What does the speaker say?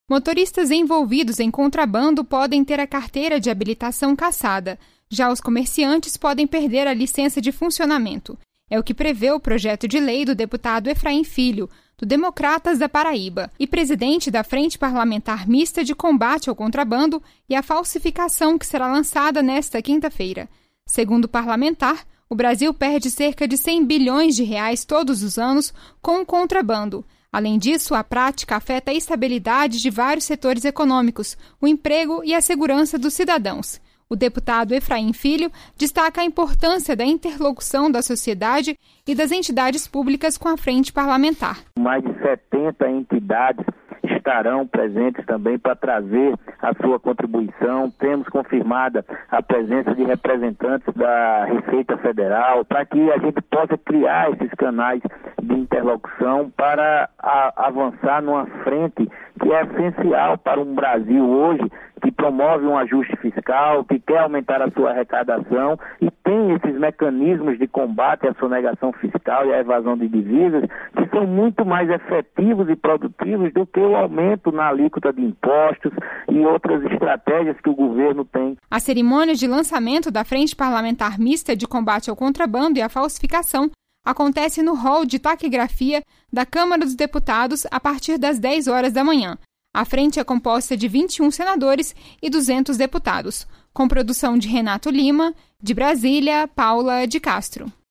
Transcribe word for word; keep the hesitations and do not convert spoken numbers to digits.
Motoristas envolvidos em contrabando podem ter a carteira de habilitação cassada. Já os comerciantes podem perder a licença de funcionamento. É o que prevê o projeto de lei do deputado Efraim Filho, do Democratas da Paraíba, e presidente da Frente Parlamentar Mista de Combate ao Contrabando e à Falsificação, que será lançada nesta quinta-feira. Segundo o parlamentar, o Brasil perde cerca de cem bilhões de reais todos os anos com o contrabando. Além disso, a prática afeta a estabilidade de vários setores econômicos, o emprego e a segurança dos cidadãos. O deputado Efraim Filho destaca a importância da interlocução da sociedade e das entidades públicas com a frente parlamentar. Mais de setenta entidades estarão presentes também para trazer a sua contribuição. Temos confirmada a presença de representantes da Receita Federal para que a gente possa criar esses canais de interlocução para a, avançar numa frente que é essencial para um Brasil hoje que promove um ajuste fiscal, que quer aumentar a sua arrecadação e tem esses mecanismos de combate à sonegação fiscal e à evasão de divisas que são muito mais efetivos e produtivos do que o aumento na alíquota de impostos e outras estratégias que o governo tem. A cerimônia de lançamento da Frente Parlamentar Mista de Combate ao Contrabando e à Falsificação acontece no hall de taquigrafia da Câmara dos Deputados a partir das dez horas da manhã. A frente é composta de vinte e um senadores e duzentos deputados, com produção de Renato Lima, de Brasília, Paula de Castro.